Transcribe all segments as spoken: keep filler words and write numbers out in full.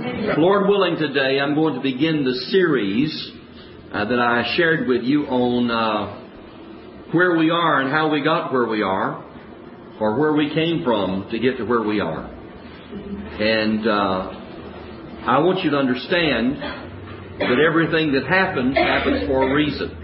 Lord willing, today I'm going to begin the series uh, that I shared with you on uh, where we are and how we got where we are, or where we came from to get to where we are. And uh, I want you to understand that everything that happens, happens for a reason.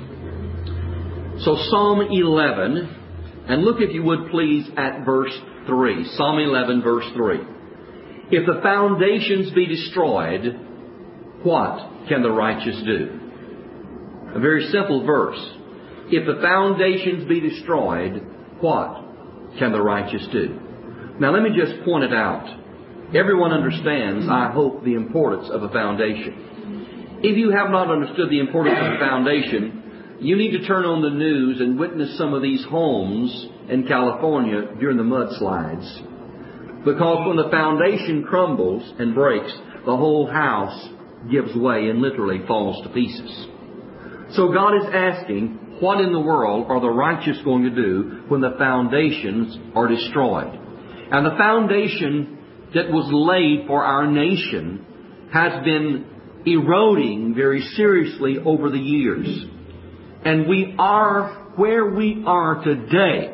So Psalm eleven, and look if you would please at verse three. Psalm eleven, verse three. If the foundations be destroyed, what can the righteous do? A very simple verse. If the foundations be destroyed, what can the righteous do? Now let me just point it out. Everyone understands, I hope, the importance of a foundation. If you have not understood the importance of a foundation, you need to turn on the news and witness some of these homes in California during the mudslides. Because when the foundation crumbles and breaks, the whole house gives way and literally falls to pieces. So God is asking, what in the world are the righteous going to do when the foundations are destroyed? And the foundation that was laid for our nation has been eroding very seriously over the years. And we are where we are today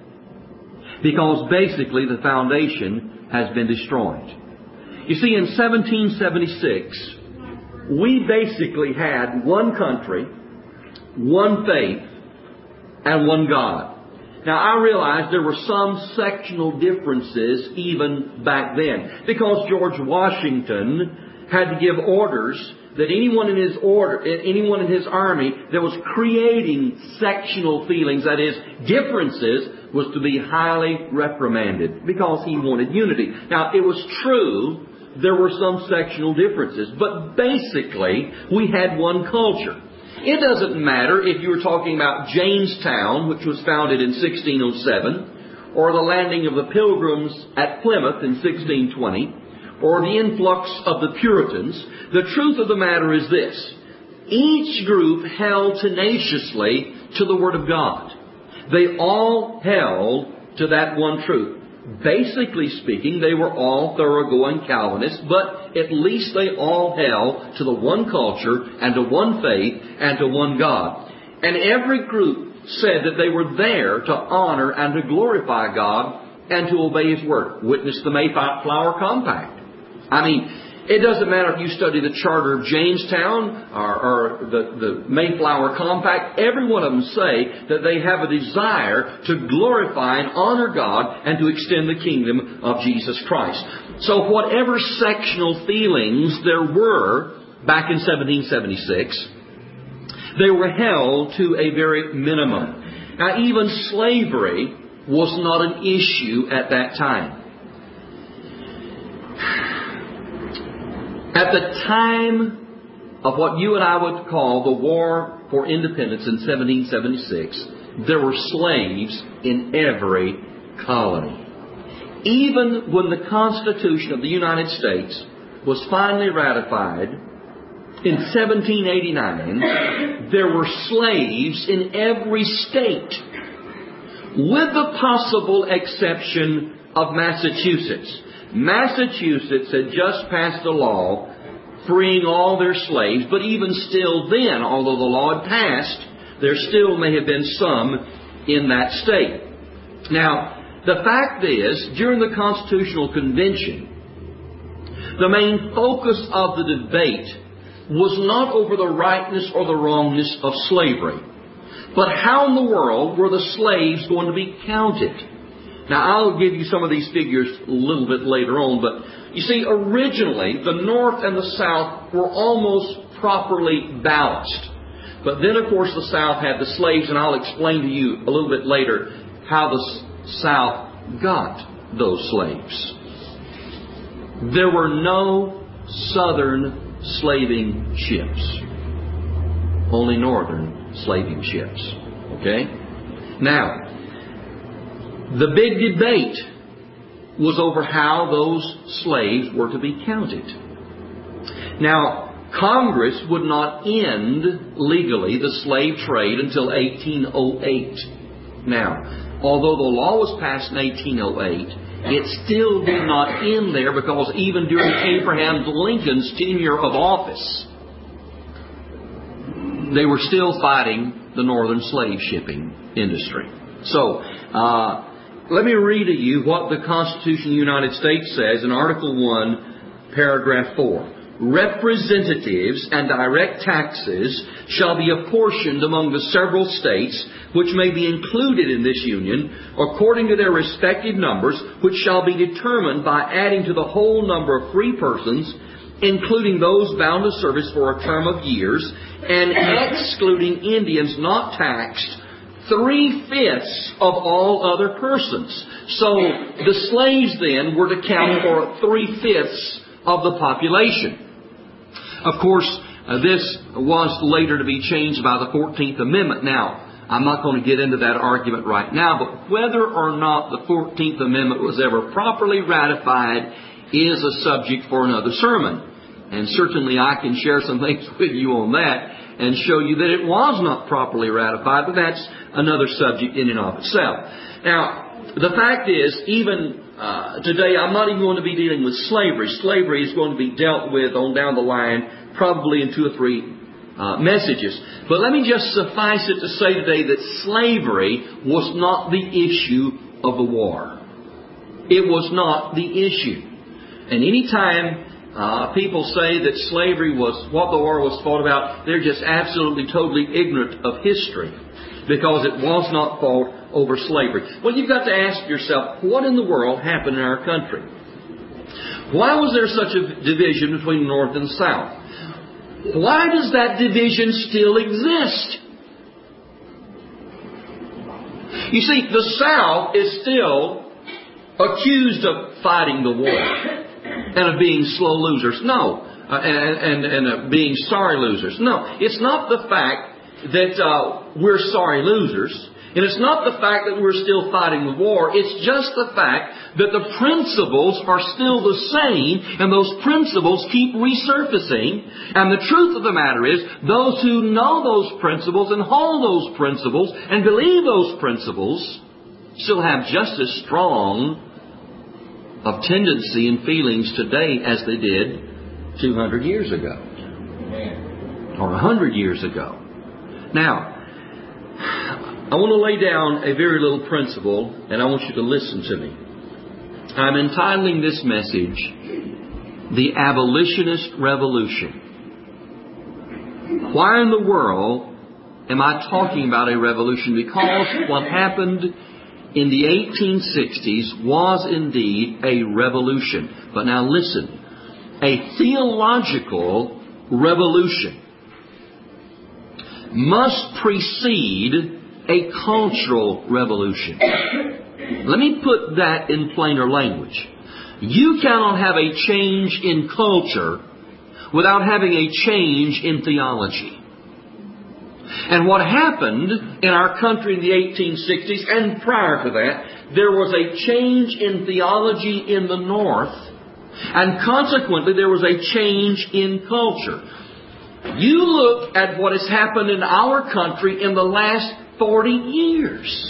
because basically the foundation has been destroyed. You see, in seventeen seventy-six, we basically had one country, one faith, and one God. Now, I realize there were some sectional differences even back then, because George Washington had to give orders that anyone in his order, anyone in his army that was creating sectional feelings, that is, differences, was to be highly reprimanded because he wanted unity. Now, it was true there were some sectional differences, but basically we had one culture. It doesn't matter if you were talking about Jamestown, which was founded in sixteen oh seven, or the landing of the Pilgrims at Plymouth in sixteen twenty, or the influx of the Puritans. The truth of the matter is this. Each group held tenaciously to the Word of God. They all held to that one truth. Basically speaking, they were all thoroughgoing Calvinists, but at least they all held to the one culture and to one faith and to one God. And every group said that they were there to honor and to glorify God and to obey His Word. Witness the Mayflower Compact. I mean, it doesn't matter if you study the Charter of Jamestown or, or the, the Mayflower Compact. Every one of them say that they have a desire to glorify and honor God and to extend the kingdom of Jesus Christ. So whatever sectional feelings there were back in seventeen seventy-six, they were held to a very minimum. Now, even slavery was not an issue at that time. At the time of what you and I would call the War for Independence in seventeen seventy-six, there were slaves in every colony. Even when the Constitution of the United States was finally ratified in seventeen eighty-nine, there were slaves in every state, with the possible exception of Massachusetts. Massachusetts had just passed a law freeing all their slaves, but even still then, although the law had passed, there still may have been some in that state. Now, the fact is, during the Constitutional Convention, the main focus of the debate was not over the rightness or the wrongness of slavery, but how in the world were the slaves going to be counted? Now, I'll give you some of these figures a little bit later on, but you see, originally, the North and the South were almost properly balanced. But then, of course, the South had the slaves, and I'll explain to you a little bit later how the South got those slaves. There were no Southern slaving ships, only Northern slaving ships. Okay? Now, the big debate was over how those slaves were to be counted. Now, Congress would not end legally the slave trade until eighteen oh eight. Now, although the law was passed in eighteen oh eight, it still did not end there, because even during Abraham Lincoln's tenure of office, they were still fighting the northern slave shipping industry. So, uh, let me read to you what the Constitution of the United States says in Article one, Paragraph four. Representatives and direct taxes shall be apportioned among the several states which may be included in this Union according to their respective numbers, which shall be determined by adding to the whole number of free persons, including those bound to service for a term of years, and excluding Indians not taxed, three-fifths of all other persons. So the slaves then were to count for three-fifths of the population. Of course, uh, this was later to be changed by the fourteenth Amendment. Now, I'm not going to get into that argument right now, but whether or not the fourteenth Amendment was ever properly ratified is a subject for another sermon. And certainly I can share some things with you on that and show you that it was not properly ratified, but that's another subject in and of itself. Now, the fact is, even uh, today, I'm not even going to be dealing with slavery. Slavery is going to be dealt with on down the line, probably in two or three uh, messages. But let me just suffice it to say today that slavery was not the issue of the war. It was not the issue. And any time Uh, people say that slavery was what the war was fought about, they're just absolutely, totally ignorant of history, because it was not fought over slavery. Well, you've got to ask yourself, what in the world happened in our country? Why was there such a division between the North and the South? Why does that division still exist? You see, the South is still accused of fighting the war and of being slow losers. No. Uh, and and, and uh, being sorry losers. No. It's not the fact that uh, we're sorry losers. And it's not the fact that we're still fighting the war. It's just the fact that the principles are still the same, and those principles keep resurfacing. And the truth of the matter is, those who know those principles and hold those principles and believe those principles still have just as strong of tendency and feelings today as they did two hundred years ago. Or one hundred years ago. Now, I want to lay down a very little principle, and I want you to listen to me. I'm entitling this message, The Abolitionist Revolution. Why in the world am I talking about a revolution? Because what happened in the eighteen sixties was indeed a revolution. But now listen, a theological revolution must precede a cultural revolution. Let me put that in plainer language. You cannot have a change in culture without having a change in theology. And what happened in our country in the eighteen sixties and prior to that, there was a change in theology in the North, and consequently there was a change in culture. You look at what has happened in our country in the last forty years.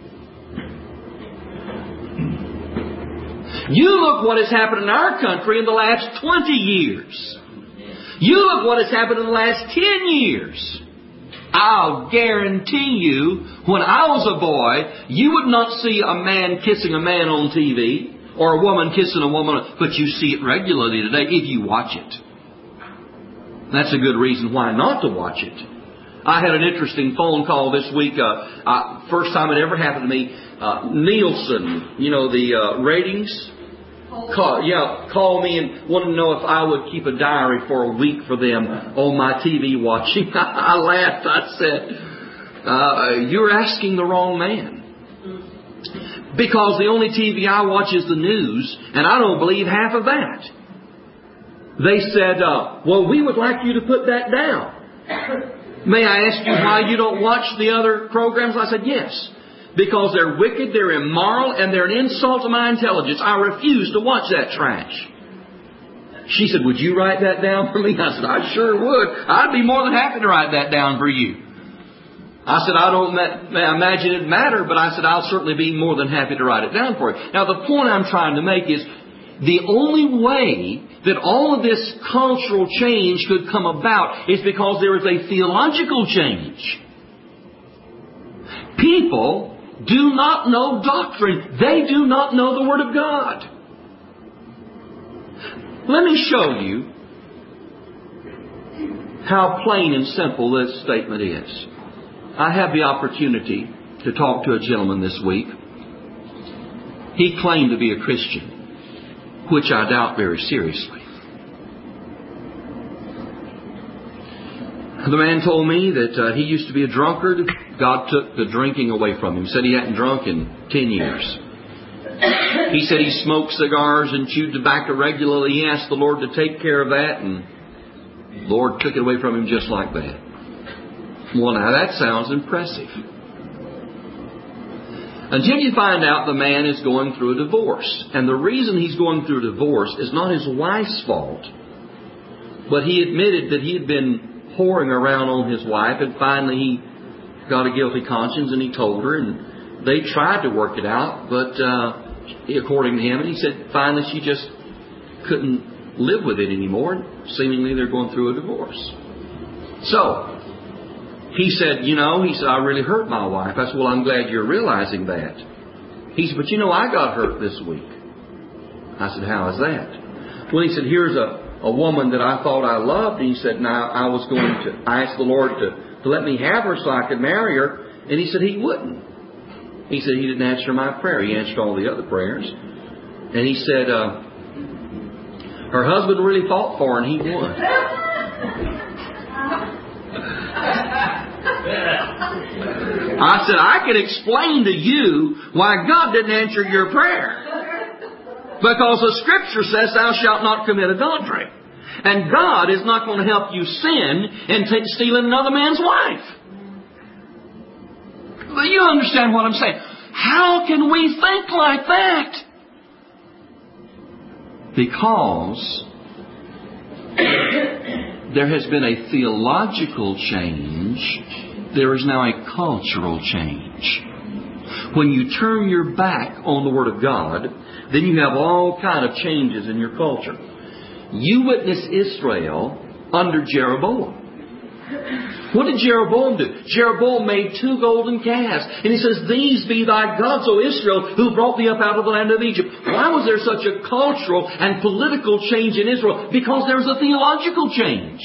You look what has happened in our country in the last twenty years. You look what has happened in the last ten years. I'll guarantee you, when I was a boy, you would not see a man kissing a man on T V or a woman kissing a woman, but you see it regularly today if you watch it. That's a good reason why not to watch it. I had an interesting phone call this week. Uh, uh, first time it ever happened to me. Uh, Nielsen, you know, the uh, ratings. Call, yeah, call me and wanted to know if I would keep a diary for a week for them on my T V watching. I laughed. I said, uh, "You're asking the wrong man." Because the only T V I watch is the news, and I don't believe half of that. They said, uh, well, we would like you to put that down. May I ask you why you don't watch the other programs? I said, yes. Because they're wicked, they're immoral, and they're an insult to my intelligence. I refuse to watch that trash. She said, would you write that down for me? I said, I sure would. I'd be more than happy to write that down for you. I said, I don't ma- imagine it matter, but I said, I'll certainly be more than happy to write it down for you. Now, the point I'm trying to make is the only way that all of this cultural change could come about is because there is a theological change. People do not know doctrine. They do not know the Word of God. Let me show you how plain and simple this statement is. I had the opportunity to talk to a gentleman this week. He claimed to be a Christian, which I doubt very seriously. The man told me that uh, he used to be a drunkard. God took the drinking away from him. He said he hadn't drunk in ten years. He said he smoked cigars and chewed tobacco regularly. He asked the Lord to take care of that, and the Lord took it away from him just like that. Well, now that sounds impressive. Until you find out the man is going through a divorce. And the reason he's going through a divorce is not his wife's fault. But he admitted that he had been whoring around on his wife, and finally he got a guilty conscience and he told her, and they tried to work it out, but uh, according to him, and he said finally she just couldn't live with it anymore, and seemingly they're going through a divorce. So he said, you know, he said, I really hurt my wife. I said, well, I'm glad you're realizing that. He said, but you know, I got hurt this week. I said, how is that? Well, he said, here's a, a woman that I thought I loved. And he said, now I was going to, I asked the Lord to, to let me have her so I could marry her. And he said he wouldn't. He said he didn't answer my prayer. He answered all the other prayers. And he said, uh, her husband really fought for her and he won. I said, I can explain to you why God didn't answer your prayer. Because the Scripture says, thou shalt not commit adultery. And God is not going to help you sin and take stealing another man's wife. But you understand what I'm saying. How can we think like that? Because there has been a theological change. There is now a cultural change. When you turn your back on the Word of God, then you have all kind of changes in your culture. You witness Israel under Jeroboam. What did Jeroboam do? Jeroboam made two golden calves. And he says, these be thy gods, O Israel, who brought thee up out of the land of Egypt. Why was there such a cultural and political change in Israel? Because there was a theological change.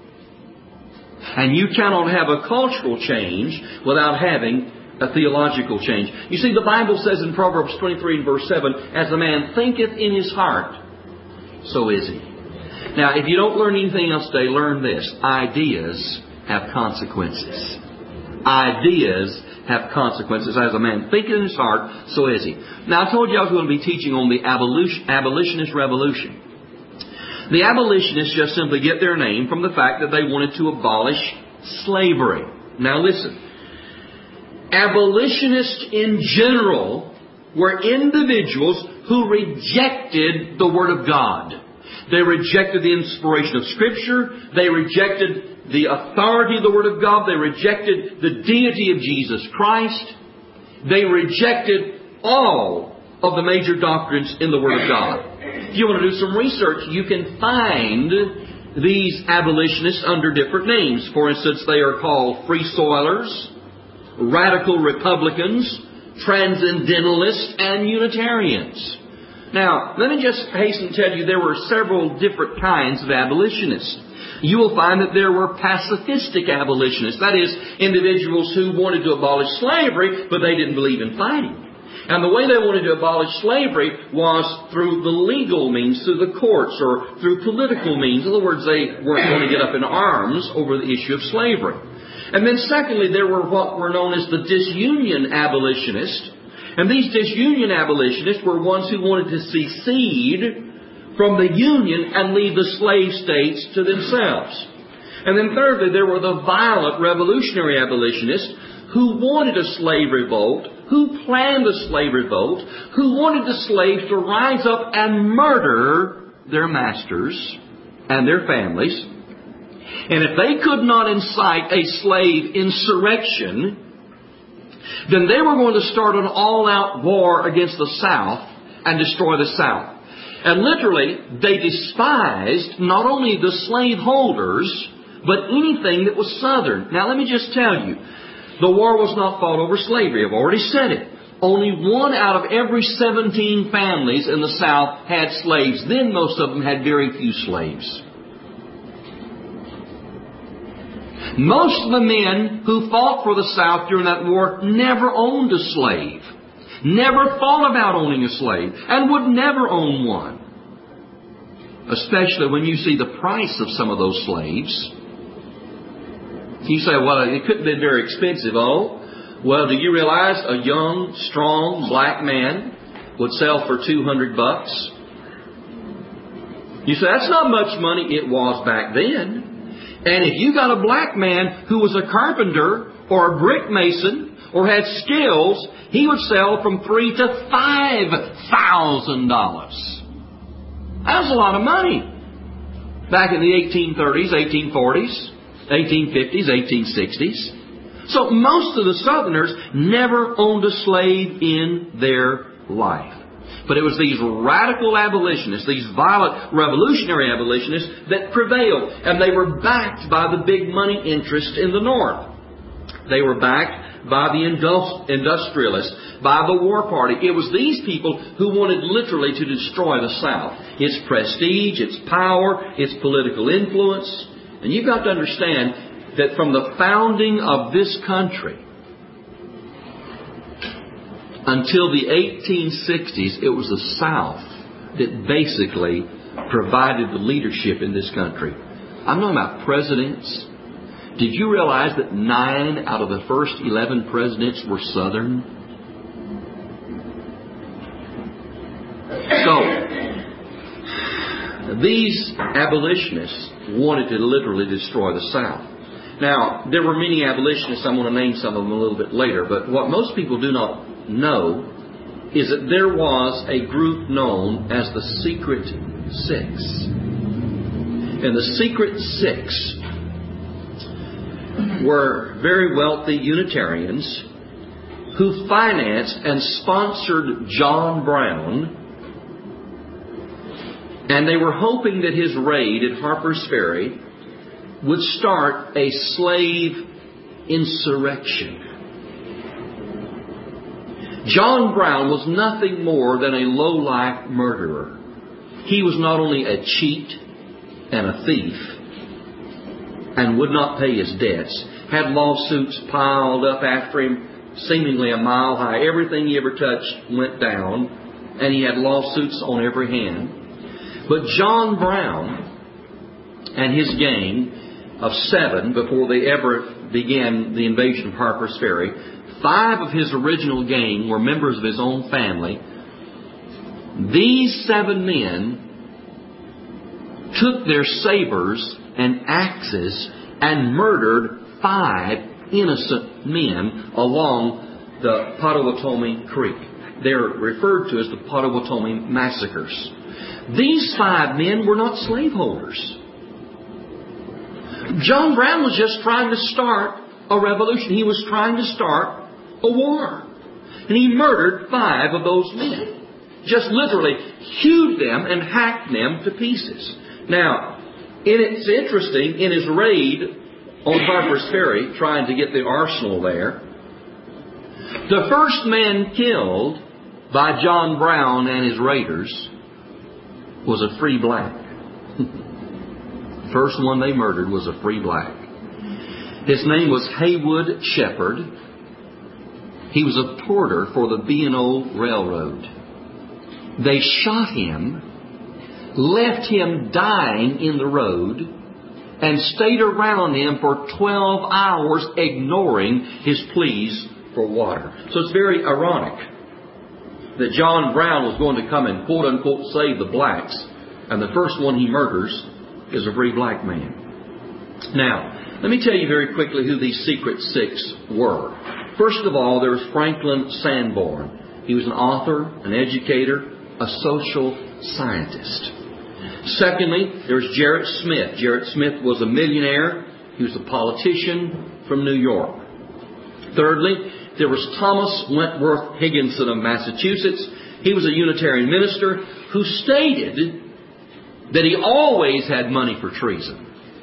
And you cannot have a cultural change without having a theological change. You see, the Bible says in Proverbs twenty-three and verse seven, as a man thinketh in his heart, so is he. Now, if you don't learn anything else today, learn this. Ideas have consequences. Ideas have consequences. As a man thinketh in his heart, so is he. Now, I told you I was going to be teaching on the abolition, abolitionist revolution. The abolitionists just simply get their name from the fact that they wanted to abolish slavery. Now listen. Abolitionists in general were individuals who rejected the Word of God. They rejected the inspiration of Scripture. They rejected the authority of the Word of God. They rejected the deity of Jesus Christ. They rejected all of the major doctrines in the Word of God. If you want to do some research, you can find these abolitionists under different names. For instance, they are called Free Soilers, Radical Republicans, Transcendentalists, and Unitarians. Now, let me just hasten to tell you there were several different kinds of abolitionists. You will find that there were pacifistic abolitionists. That is, individuals who wanted to abolish slavery, but they didn't believe in fighting. And the way they wanted to abolish slavery was through the legal means, through the courts, or through political means. In other words, they weren't going to get up in arms over the issue of slavery. And then secondly, there were what were known as the disunion abolitionists. And these disunion abolitionists were ones who wanted to secede from the Union and leave the slave states to themselves. And then thirdly, there were the violent revolutionary abolitionists who wanted a slave revolt, who planned a slave revolt, who wanted the slaves to rise up and murder their masters and their families And if they could not incite a slave insurrection, then they were going to start an all-out war against the South and destroy the South. And literally, they despised not only the slaveholders, but anything that was Southern. Now, let me just tell you, the war was not fought over slavery. I've already said it. Only one out of every seventeen families in the South had slaves. Then most of them had very few slaves. Most of the men who fought for the South during that war never owned a slave. Never thought about owning a slave. And would never own one. Especially when you see the price of some of those slaves. You say, well, it couldn't have been very expensive. Oh, well, do you realize a young, strong black man would sell for two hundred bucks? You say, that's not much money. It was back then. And if you got a black man who was a carpenter or a brick mason or had skills, he would sell from three to five thousand dollars. That was a lot of money back in the eighteen thirties, eighteen forties, eighteen fifties, eighteen sixties. So most of the Southerners never owned a slave in their life. But it was these radical abolitionists, these violent revolutionary abolitionists that prevailed. And they were backed by the big money interest in the North. They were backed by the industrialists, by the War Party. It was these people who wanted literally to destroy the South. Its prestige, its power, its political influence. And you've got to understand that from the founding of this country until the eighteen sixties, it was the South that basically provided the leadership in this country. I'm talking about presidents. Did you realize that nine out of the first eleven presidents were Southern? So, these abolitionists wanted to literally destroy the South. Now, there were many abolitionists. I'm going to name some of them a little bit later. But what most people do not know is that there was a group known as the Secret Six. And the Secret Six were very wealthy Unitarians who financed and sponsored John Brown. And they were hoping that his raid at Harper's Ferry would start a slave insurrection. John Brown was nothing more than a low-life murderer. He was not only a cheat and a thief and would not pay his debts, had lawsuits piled up after him seemingly a mile high. Everything he ever touched went down, and he had lawsuits on every hand. But John Brown and his gang of seven, before they ever began the invasion of Harper's Ferry, five of his original gang were members of his own family. These seven men took their sabers and axes and murdered five innocent men along the Potawatomi Creek. They're referred to as the Potawatomi Massacres. These five men were not slaveholders. John Brown was just trying to start a revolution. He was trying to start a war. And he murdered five of those men. Just literally hewed them and hacked them to pieces. Now, it's interesting, in his raid on Harper's Ferry, trying to get the arsenal there, the first man killed by John Brown and his raiders was a free black. First one they murdered was a free black. His name was Haywood Shepherd. He was a porter for the B and O Railroad. They shot him, left him dying in the road, and stayed around him for twelve hours ignoring his pleas for water. So it's very ironic that John Brown was going to come and quote-unquote save the blacks, and the first one he murders is a free black man. Now, let me tell you very quickly who these Secret Six were. First of all, there was Franklin Sanborn. He was an author, an educator, a social scientist. Secondly, there was Jarrett Smith. Jarrett Smith was a millionaire. He was a politician from New York. Thirdly, there was Thomas Wentworth Higginson of Massachusetts. He was a Unitarian minister who stated that he always had money for treason.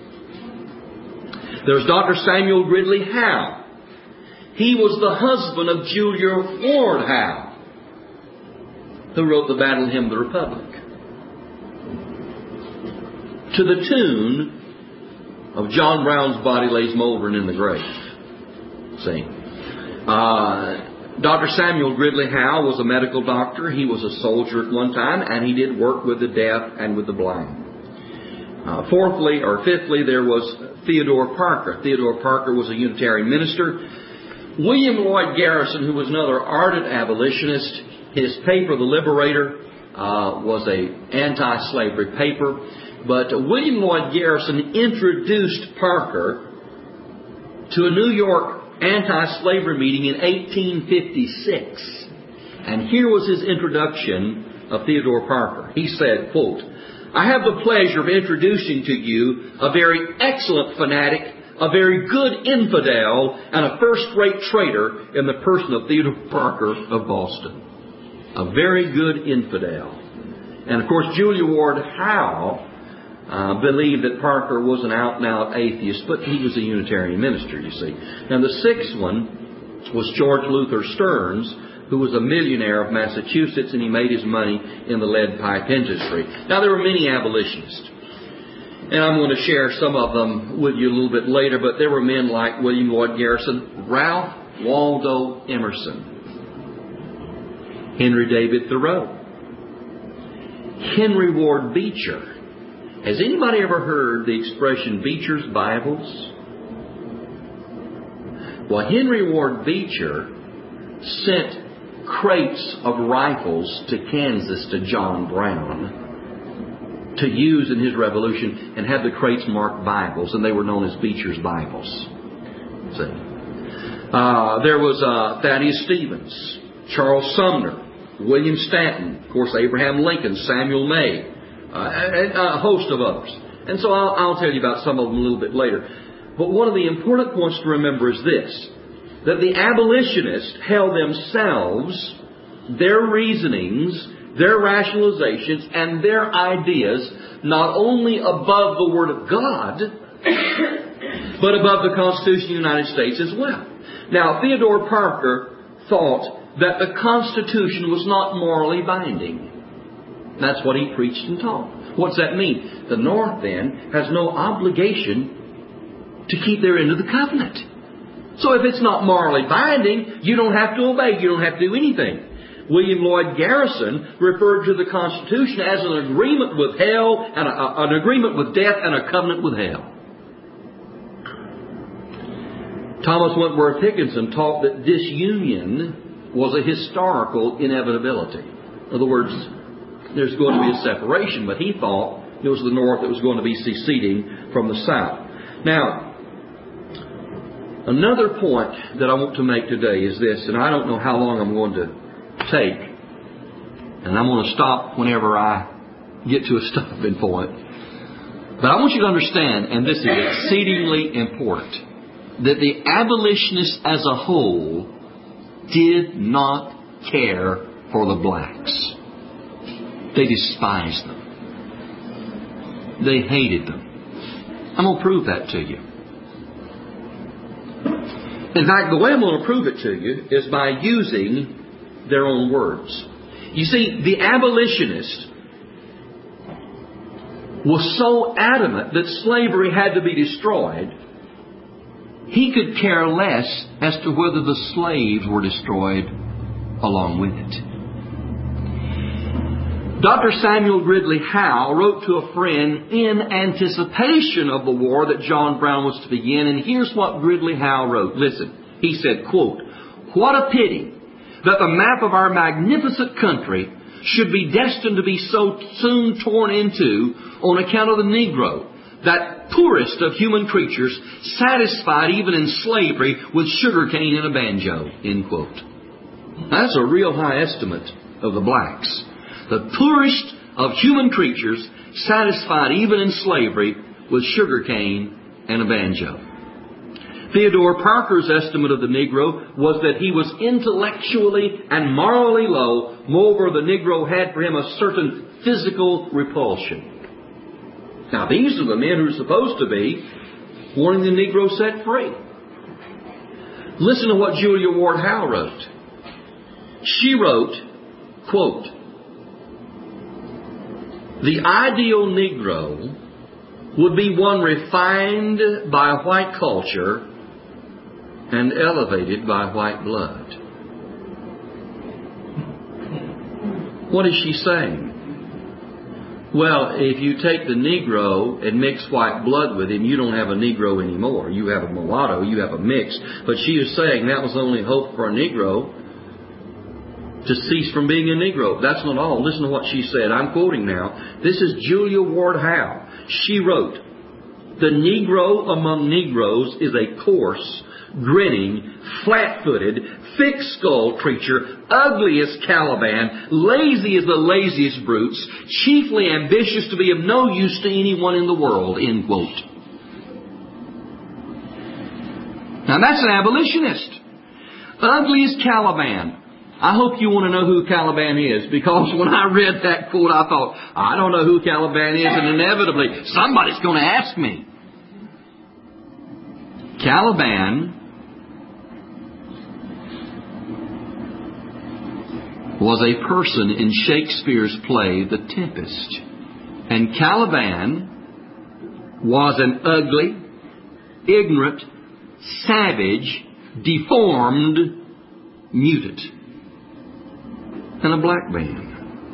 There was Doctor Samuel Gridley Howe. He was the husband of Julia Ward Howe, who wrote the Battle Hymn of the Republic, to the tune of John Brown's body lays mouldering in the grave. See? Uh, Doctor Samuel Gridley Howe was a medical doctor. He was a soldier at one time, and he did work with the deaf and with the blind. Uh, fourthly, or fifthly, there was Theodore Parker. Theodore Parker was a Unitarian minister. William Lloyd Garrison, who was another ardent abolitionist, his paper, The Liberator, uh, was an anti-slavery paper. But William Lloyd Garrison introduced Parker to a New York anti-slavery meeting in eighteen fifty-six. And here was his introduction of Theodore Parker. He said, quote, "I have the pleasure of introducing to you a very excellent fanatic, a very good infidel, and a first-rate traitor in the person of Theodore Parker of Boston." A very good infidel. And of course, Julia Ward Howe uh, believed that Parker was an out-and-out atheist, but he was a Unitarian minister, you see. And the sixth one was George Luther Stearns, who was a millionaire of Massachusetts, and he made his money in the lead pipe industry. Now, there were many abolitionists, and I'm going to share some of them with you a little bit later, but there were men like William Lloyd Garrison, Ralph Waldo Emerson, Henry David Thoreau, Henry Ward Beecher. Has anybody ever heard the expression Beecher's Bibles? Well, Henry Ward Beecher sent crates of rifles to Kansas to John Brown to use in his revolution, and had the crates marked Bibles, and they were known as Beecher's Bibles. See? Uh, there was uh, Thaddeus Stevens, Charles Sumner, William Stanton, of course Abraham Lincoln, Samuel May, uh, and a host of others. And so I'll, I'll tell you about some of them a little bit later. But one of the important points to remember is this, that the abolitionists held themselves, their reasonings, their rationalizations, and their ideas not only above the Word of God, but above the Constitution of the United States as well. Now, Theodore Parker thought that the Constitution was not morally binding. That's what he preached and taught. What's that mean? The North, then, has no obligation to keep their end of the covenant. So if it's not morally binding, you don't have to obey. You don't have to do anything. William Lloyd Garrison referred to the Constitution as an agreement with hell, and a, a, an agreement with death, and a covenant with hell. Thomas Wentworth Higginson taught that disunion was a historical inevitability. In other words, there's going to be a separation, but he thought it was the North that was going to be seceding from the South. Now, another point that I want to make today is this, and I don't know how long I'm going to take, and I'm going to stop whenever I get to a stopping point. But I want you to understand, and this is exceedingly important, that the abolitionists as a whole did not care for the blacks. They despised them. They hated them. I'm going to prove that to you. In fact, the way I'm going to prove it to you is by using their own words. You see, the abolitionist was so adamant that slavery had to be destroyed, he could care less as to whether the slaves were destroyed along with it. Doctor Samuel Gridley Howe wrote to a friend in anticipation of the war that John Brown was to begin, and here's what Gridley Howe wrote. Listen, he said, quote, "What a pity that the map of our magnificent country should be destined to be so soon torn into on account of the Negro, that poorest of human creatures, satisfied even in slavery with sugarcane and a banjo." End quote. That's a real high estimate of the blacks. The poorest of human creatures satisfied even in slavery with sugarcane and a banjo. Theodore Parker's estimate of the Negro was that he was intellectually and morally low. Moreover, the Negro had for him a certain physical repulsion. Now, these are the men who are supposed to be wanting the Negro set free. Listen to what Julia Ward Howe wrote. She wrote, quote, "The ideal Negro would be one refined by white culture and elevated by white blood." What is she saying? Well, if you take the Negro and mix white blood with him, you don't have a Negro anymore. You have a mulatto, you have a mix. But she is saying that was the only hope for a Negro to cease from being a Negro. That's not all. Listen to what she said. I'm quoting now. This is Julia Ward Howe. She wrote, "The Negro among Negroes is a coarse, grinning, flat-footed, thick-skulled creature, ugly as Caliban, lazy as the laziest brutes, chiefly ambitious to be of no use to anyone in the world," end quote. Now that's an abolitionist. Ugly as Caliban. I hope you want to know who Caliban is, because when I read that quote, I thought, I don't know who Caliban is, and inevitably somebody's going to ask me. Caliban was a person in Shakespeare's play, The Tempest. And Caliban was an ugly, ignorant, savage, deformed mutant. And a black man.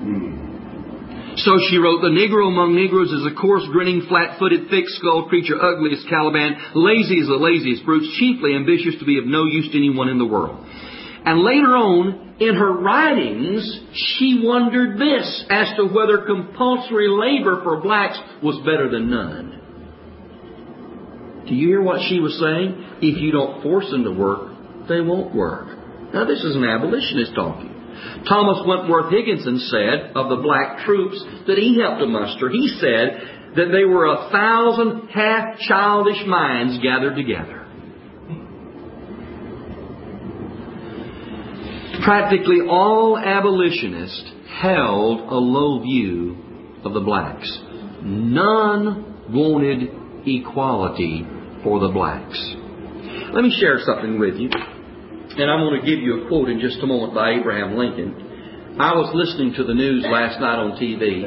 So she wrote, "The Negro among Negroes is a coarse, grinning, flat-footed, thick-skulled creature, ugly as Caliban, lazy as the laziest brutes, chiefly ambitious to be of no use to anyone in the world." And later on, in her writings, she wondered this, as to whether compulsory labor for blacks was better than none. Do you hear what she was saying? If you don't force them to work, they won't work. Now this is an abolitionist talking. Thomas Wentworth Higginson said of the black troops that he helped to muster, he said that they were a thousand half-childish minds gathered together. Practically all abolitionists held a low view of the blacks. None wanted equality for the blacks. Let me share something with you. And I'm going to give you a quote in just a moment by Abraham Lincoln. I was listening to the news last night on T V.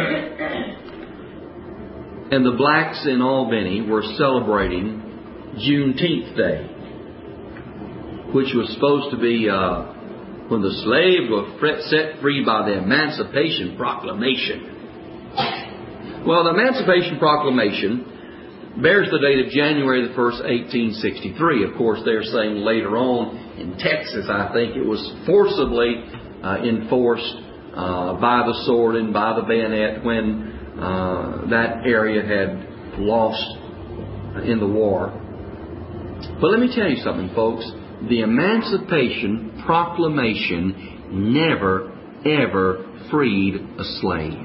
And the blacks in Albany were celebrating Juneteenth Day, which was supposed to be uh, when the slaves were set free by the Emancipation Proclamation. Well, the Emancipation Proclamation bears the date of January the first, eighteen sixty-three. Of course, they're saying later on in Texas, I think it was forcibly uh, enforced uh, by the sword and by the bayonet when uh, that area had lost in the war. But let me tell you something, folks. The Emancipation Proclamation never, ever freed a slave.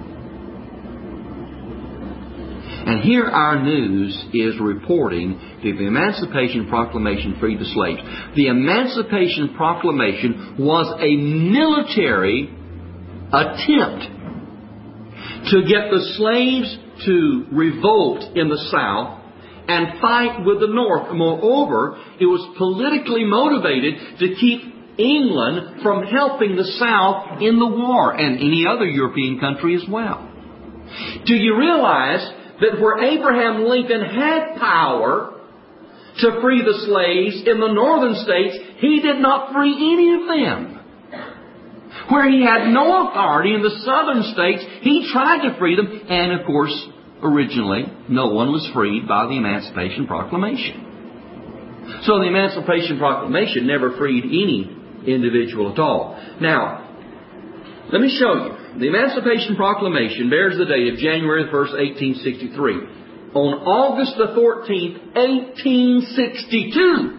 And here our news is reporting that the Emancipation Proclamation freed the slaves. The Emancipation Proclamation was a military attempt to get the slaves to revolt in the South and fight with the North. Moreover, it was politically motivated to keep England from helping the South in the war, and any other European country as well. Do you realize that where Abraham Lincoln had power to free the slaves in the northern states, he did not free any of them? Where he had no authority in the southern states, he tried to free them. And of course, originally, no one was freed by the Emancipation Proclamation. So the Emancipation Proclamation never freed any individual at all. Now, let me show you. The Emancipation Proclamation bears the date of January the first, eighteen sixty-three. On August the fourteenth, eighteen sixty-two,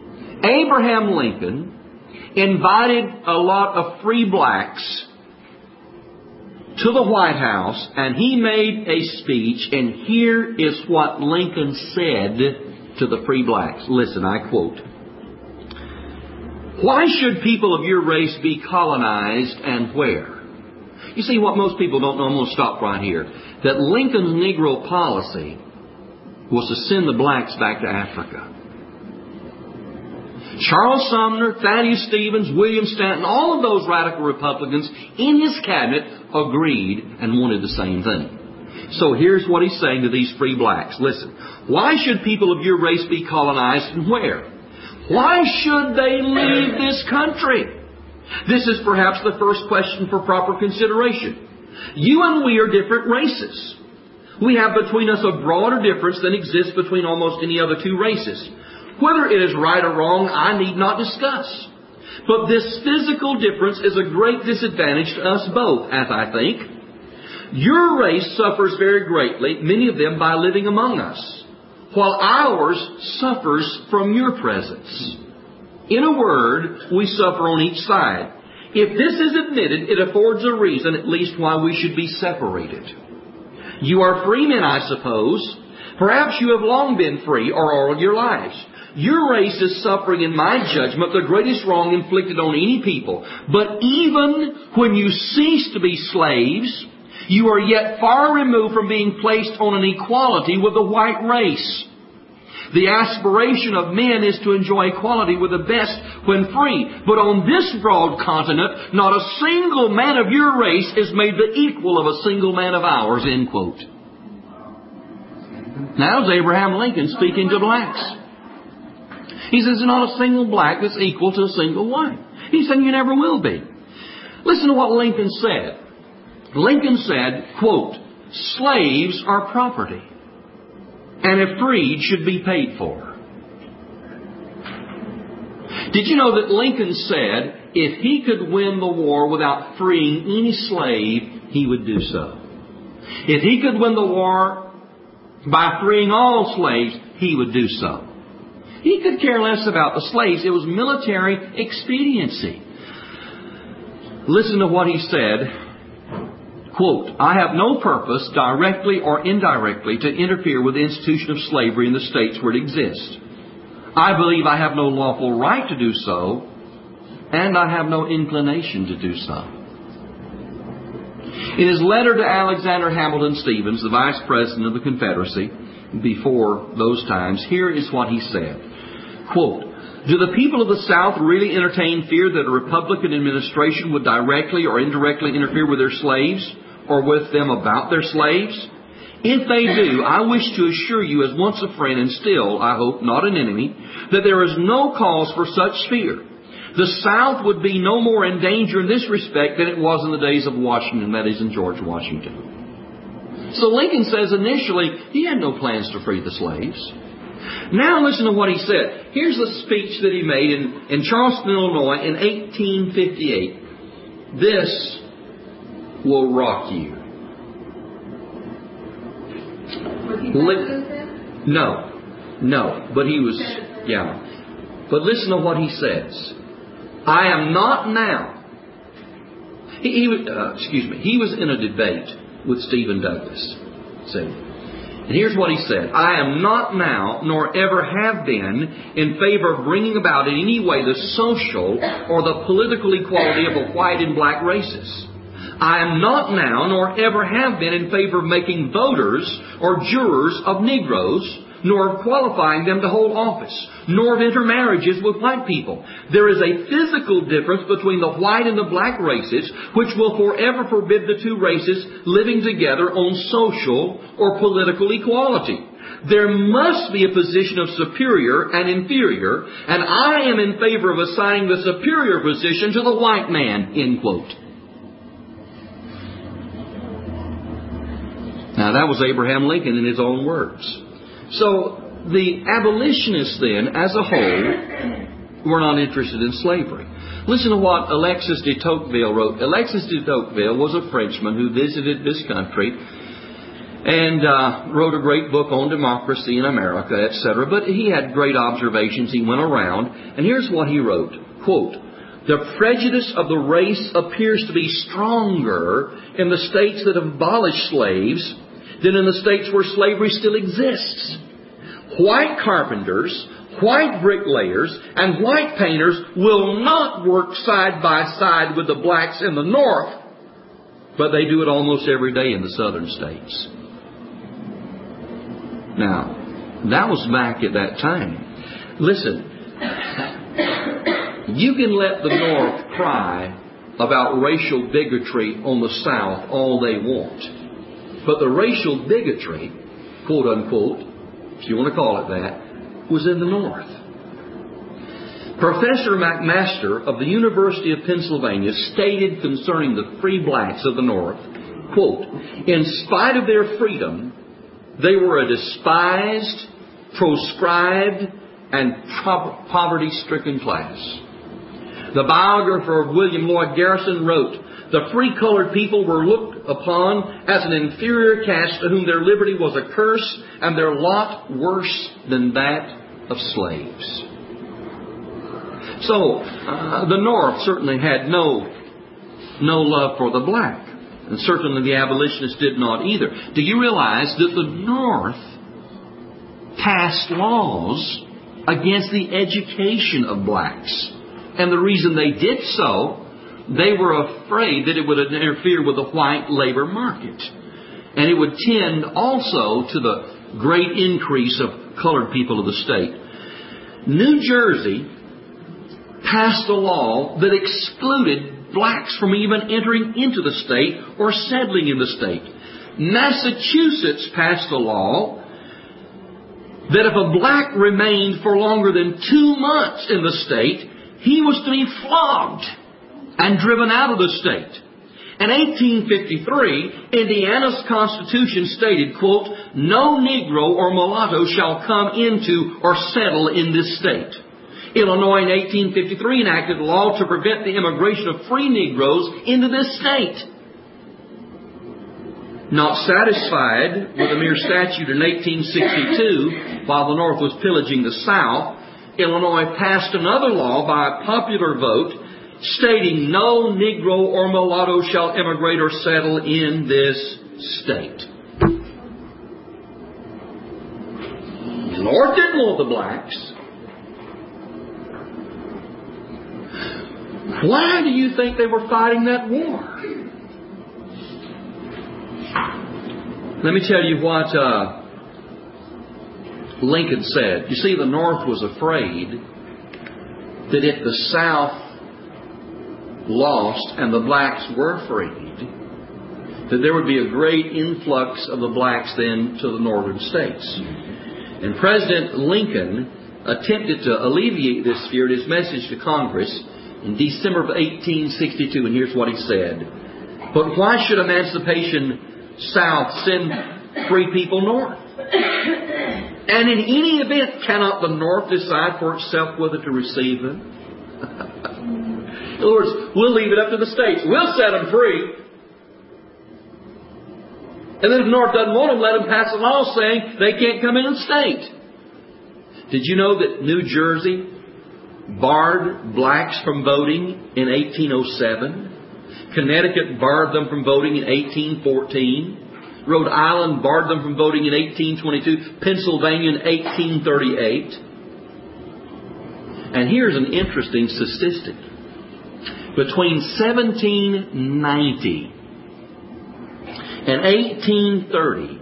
Abraham Lincoln invited a lot of free blacks to the White House, and he made a speech, and here is what Lincoln said to the free blacks. Listen, I quote, "Why should people of your race be colonized, and where?" You see, what most people don't know, I'm going to stop right here, that Lincoln's Negro policy was to send the blacks back to Africa. Charles Sumner, Thaddeus Stevens, William Stanton, all of those radical Republicans in his cabinet agreed and wanted the same thing. So here's what he's saying to these free blacks. Listen, why should people of your race be colonized, and where? Why should they leave this country? This is perhaps the first question for proper consideration. You and we are different races. We have between us a broader difference than exists between almost any other two races. Whether it is right or wrong, I need not discuss. But this physical difference is a great disadvantage to us both, as I think. Your race suffers very greatly, many of them, by living among us, while ours suffers from your presence. In a word, we suffer on each side. If this is admitted, it affords a reason, at least, why we should be separated. You are free men, I suppose. Perhaps you have long been free, or all your lives. Your race is suffering, in my judgment, the greatest wrong inflicted on any people. But even when you cease to be slaves, you are yet far removed from being placed on an equality with the white race. The aspiration of men is to enjoy equality with the best when free. But on this broad continent, not a single man of your race is made the equal of a single man of ours, end quote. Now is Abraham Lincoln speaking to blacks. He says, there's not a single black that's equal to a single white. He said, you never will be. Listen to what Lincoln said. Lincoln said, quote, slaves are property, and if freed, should be paid for. Did you know that Lincoln said if he could win the war without freeing any slave, he would do so? If he could win the war by freeing all slaves, he would do so. He could care less about the slaves. It was military expediency. Listen to what he said. Quote, I have no purpose, directly or indirectly, to interfere with the institution of slavery in the states where it exists. I believe I have no lawful right to do so, and I have no inclination to do so. In his letter to Alexander Hamilton Stevens, the Vice President of the Confederacy, before those times, here is what he said. Quote, do the people of the South really entertain fear that a Republican administration would directly or indirectly interfere with their slaves or with them about their slaves? If they do, I wish to assure you as once a friend and still, I hope, not an enemy, that there is no cause for such fear. The South would be no more in danger in this respect than it was in the days of Washington, that is, in George Washington. So Lincoln says initially he had no plans to free the slaves. Now listen to what he said. Here's the speech that he made in, in Charleston, Illinois in eighteen fifty-eight. This will rock you. Was he Li- no. No. But he was, yeah. But listen to what he says. I am not now. He, he was, uh, excuse me. He was in a debate with Stephen Douglas. See? And here's what he said. I am not now, nor ever have been, in favor of bringing about in any way the social or the political equality of the white and black races. I am not now, nor ever have been, in favor of making voters or jurors of Negroes, nor of qualifying them to hold office, nor of intermarriages with white people. There is a physical difference between the white and the black races, which will forever forbid the two races living together on social or political equality. There must be a position of superior and inferior, and I am in favor of assigning the superior position to the white man, end quote. Now that was Abraham Lincoln in his own words. So the abolitionists then, as a whole, were not interested in slavery. Listen to what Alexis de Tocqueville wrote. Alexis de Tocqueville was a Frenchman who visited this country and uh, wrote a great book on democracy in America, et cetera. But he had great observations. He went around, and here's what he wrote. Quote, The prejudice of the race appears to be stronger in the states that have abolished slaves than in the states where slavery still exists. White carpenters, white bricklayers, and white painters will not work side by side with the blacks in the North, but they do it almost every day in the southern states. Now, that was back at that time. Listen, you can let the North cry about racial bigotry on the South all they want. But the racial bigotry, quote unquote, if you want to call it that, was in the North. Professor McMaster of the University of Pennsylvania stated concerning the free blacks of the North, quote, in spite of their freedom, they were a despised, proscribed, and poverty-stricken class. The biographer of William Lloyd Garrison wrote, the free colored people were looked upon as an inferior caste to whom their liberty was a curse and their lot worse than that of slaves. So, uh, the North certainly had no, no love for the black. And certainly the abolitionists did not either. Do you realize that the North passed laws against the education of blacks? And the reason they did so, they were afraid that it would interfere with the white labor market. And it would tend also to the great increase of colored people of the state. New Jersey passed a law that excluded blacks from even entering into the state or settling in the state. Massachusetts passed a law that if a black remained for longer than two months in the state, he was to be flogged and driven out of the state. In eighteen fifty-three, Indiana's Constitution stated, quote, no Negro or mulatto shall come into or settle in this state. Illinois in eighteen fifty-three enacted a law to prevent the immigration of free Negroes into this state. Not satisfied with a mere statute in eighteen sixty-two, while the North was pillaging the South, Illinois passed another law by a popular vote stating no Negro or mulatto shall immigrate or settle in this state. The North didn't want the blacks. Why do you think they were fighting that war? Let me tell you what uh, Lincoln said. You see, the North was afraid that if the South lost and the blacks were freed, that there would be a great influx of the blacks then to the northern states. And President Lincoln attempted to alleviate this fear in his message to Congress in December of eighteen sixty-two, and here's what he said. But why should Emancipation South send free people north? And in any event, cannot the North decide for itself whether to receive them? In other words, we'll leave it up to the states. We'll set them free. And then if the North doesn't want them, let them pass a law saying they can't come in the state. Did you know that New Jersey barred blacks from voting in eighteen oh seven? Connecticut barred them from voting in eighteen fourteen. Rhode Island barred them from voting in eighteen twenty-two. Pennsylvania in eighteen thirty-eight. And here's an interesting statistic. Between seventeen ninety and eighteen thirty,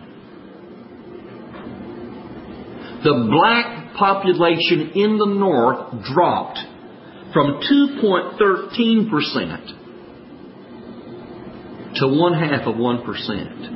the black population in the North dropped from two point one three percent to one half of one percent.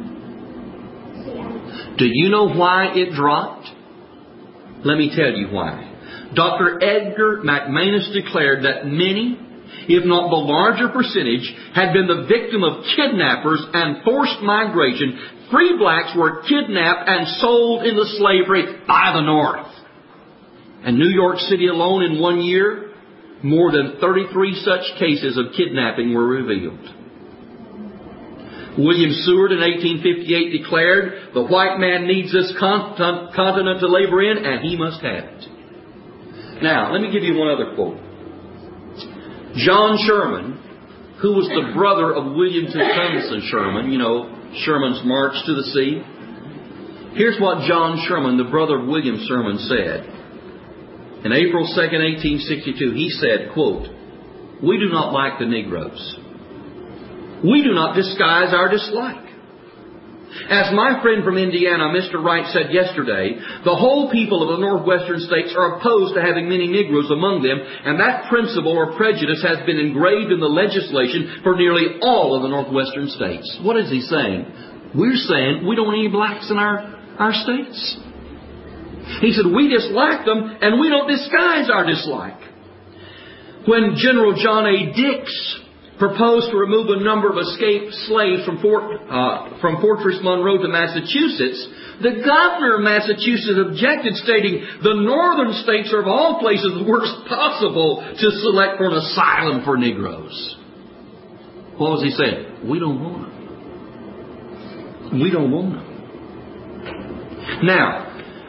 Do you know why it dropped? Let me tell you why. Doctor Edgar McManus declared that many, if not the larger percentage, had been the victim of kidnappers and forced migration. Free blacks were kidnapped and sold into slavery by the North. And New York City alone in one year, more than thirty-three such cases of kidnapping were revealed. William Seward in eighteen fifty-eight declared, the white man needs this continent to labor in, and he must have it. Now, let me give you one other quote. John Sherman, who was the brother of William Tecumseh Sherman, you know, Sherman's March to the Sea. Here's what John Sherman, the brother of William Sherman, said. In April second, eighteen sixty-two, he said, quote, "We do not like the Negroes. We do not disguise our dislike. As my friend from Indiana, Mister Wright, said yesterday, the whole people of the northwestern states are opposed to having many Negroes among them, and that principle or prejudice has been engraved in the legislation for nearly all of the northwestern states." What is he saying? We're saying we don't want any blacks in our, our states. He said, we dislike them, and we don't disguise our dislike. When General John A. Dix proposed to remove a number of escaped slaves from Fort uh, from Fortress Monroe to Massachusetts, the governor of Massachusetts objected, stating, "The northern states are of all places the worst possible to select for an asylum for Negroes." What was he saying? We don't want them. We don't want them. Now,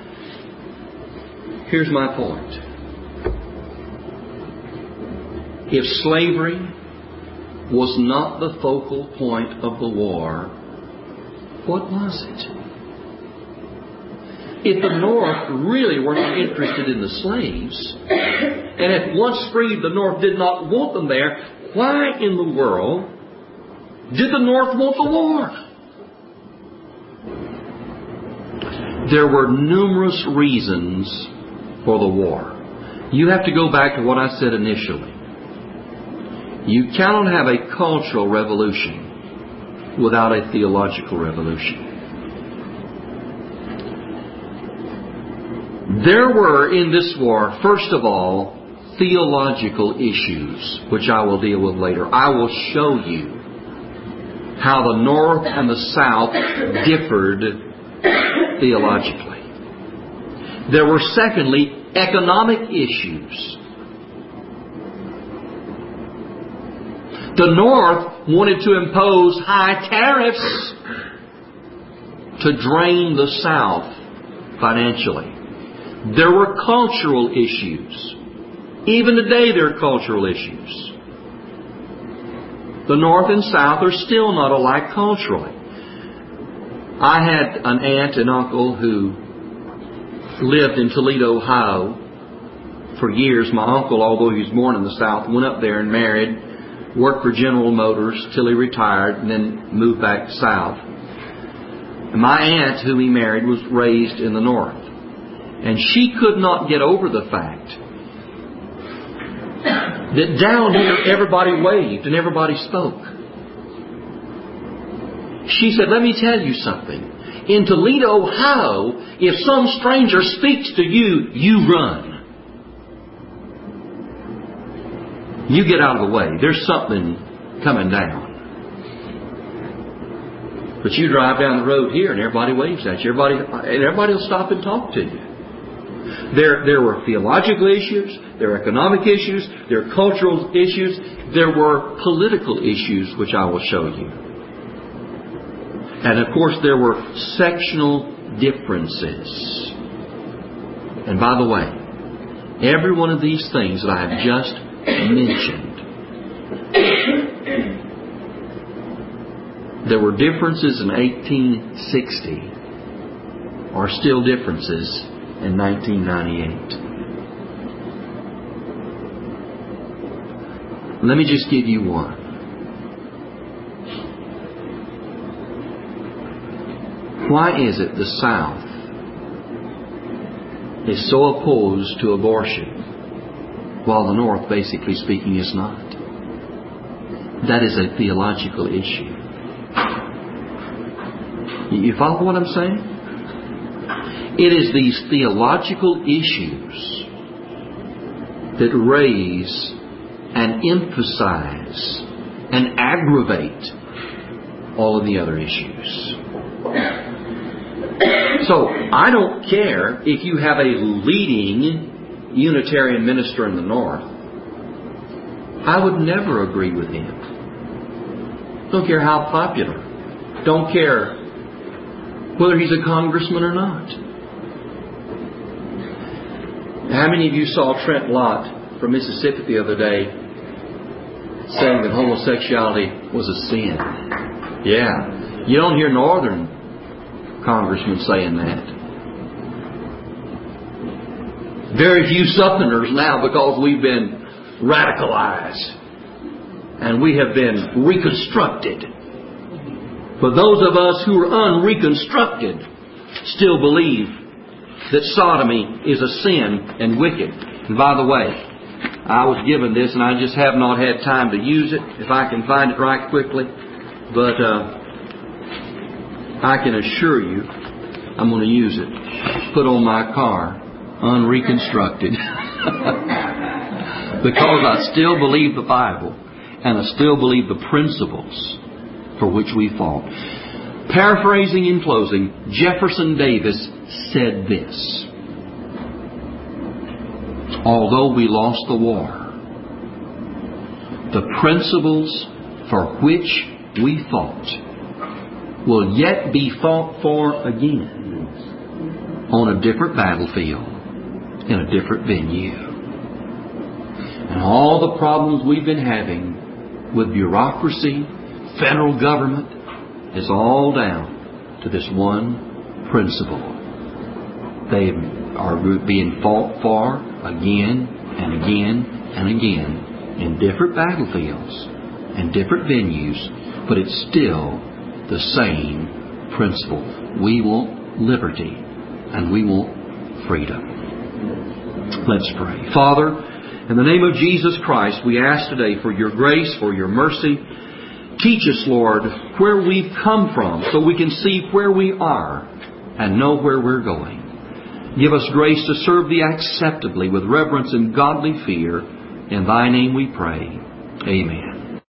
here's my point. If slavery was not the focal point of the war, what was it? If the North really were not interested in the slaves, and if once freed the North did not want them there, why in the world did the North want the war? There were numerous reasons for the war. You have to go back to what I said initially. You cannot have a cultural revolution without a theological revolution. There were in this war, first of all, theological issues, which I will deal with later. I will show you how the North and the South differed theologically. There were, secondly, economic issues. The North wanted to impose high tariffs to drain the South financially. There were cultural issues. Even today there are cultural issues. The North and South are still not alike culturally. I had an aunt and uncle who lived in Toledo, Ohio for years. My uncle, although he was born in the South, went up there and married, worked for General Motors till he retired, and then moved back south. And my aunt, whom he married, was raised in the North. And she could not get over the fact that down here everybody waved and everybody spoke. She said, "Let me tell you something. In Toledo, Ohio, if some stranger speaks to you, you run. You get out of the way. There's something coming down. But you drive down the road here and everybody waves at you. Everybody, everybody will stop and talk to you." There, there were theological issues. There were economic issues. There were cultural issues. There were political issues, which I will show you. And of course, there were sectional differences. And by the way, every one of these things that I have just mentioned, there were differences in eighteen sixty, are still differences in nineteen ninety-eight. Let me just give you one. Why is it the South is so opposed to abortion while the North, basically speaking, is not? That is a theological issue. You follow what I'm saying? It is these theological issues that raise and emphasize and aggravate all of the other issues. So, I don't care if you have a leading Unitarian minister in the North. I would never agree with him. Don't care how popular. Don't care whether he's a congressman or not. How many of you saw Trent Lott from Mississippi the other day saying that homosexuality was a sin. Yeah. You don't hear northern congressmen saying that. Very few Southerners now, because we've been radicalized and we have been reconstructed. But those of us who are unreconstructed still believe that sodomy is a sin and wicked. And by the way, I was given this and I just have not had time to use it, if I can find it right quickly. But uh, I can assure you I'm going to use it. Put on my car, unreconstructed. Because I still believe the Bible and I still believe the principles for which we fought. Paraphrasing in closing, Jefferson Davis said this: although we lost the war, the principles for which we fought will yet be fought for again on a different battlefield, in a different venue. And all the problems we've been having with bureaucracy, federal government, is all down to this one principle. They are being fought for again and again and again in different battlefields and different venues, but it's still the same principle. We want liberty and we want freedom. Let's pray. Father, in the name of Jesus Christ, we ask today for your grace, for your mercy. Teach us, Lord, where we've come from so we can see where we are and know where we're going. Give us grace to serve Thee acceptably with reverence and godly fear. In Thy name we pray. Amen.